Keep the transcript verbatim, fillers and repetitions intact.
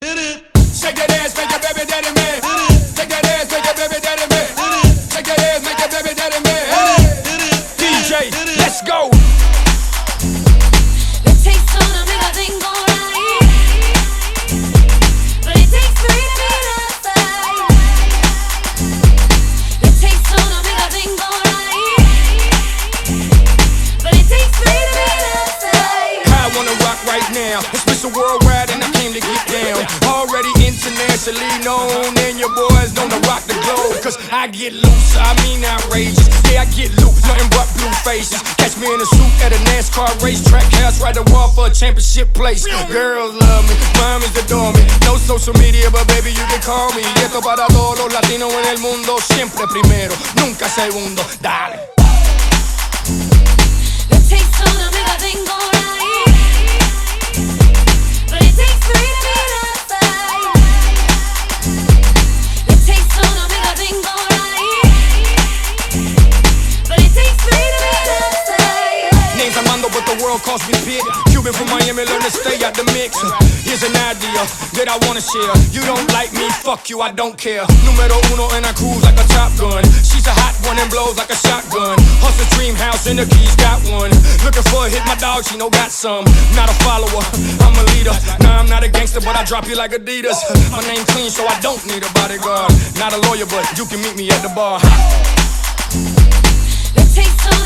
Shake that ass, make your baby daddy man. Shake that ass, make your baby daddy man. Shake that ass, make your baby daddy man. D J, let's go. It takes two to make a thing go right, but it takes three to be outside. It takes two to make a thing go right, but it takes three to be outside. I wanna rock right now. It's Mister Worldwide and I came to get down. Already internationally known, and your boys know to rock the globe. Cause I get loose, I mean outrageous. Yeah, I get loose, nothing but blue faces. Catch me in a suit at a NASCAR racetrack. House right the wall for a championship place. Girls love me, mamis adore me. No social media, but baby you can call me. Y esto para todos los latinos en el mundo. Siempre primero, nunca segundo. Dale. It takes two to make a thing go right, but it takes three to be outside. It takes two to make a thing go right, but it takes three to be outside. Names Armando, but the world calls me Pit. Cuban from Miami, learn to stay out the mix. Here's an idea that I wanna share. You don't like me, fuck you, I don't care. Numero uno and I cruise like a Top Gun. She's a hot one and blows like a shotgun. Hustle dream house and the keys got one. Looking for a hit, my dog, she know got some. Not a follower, I'm a leader. Nah, I'm not a gangster, but I drop you like Adidas. My name clean, so I don't need a bodyguard. Not a lawyer, but you can meet me at the bar. It takes two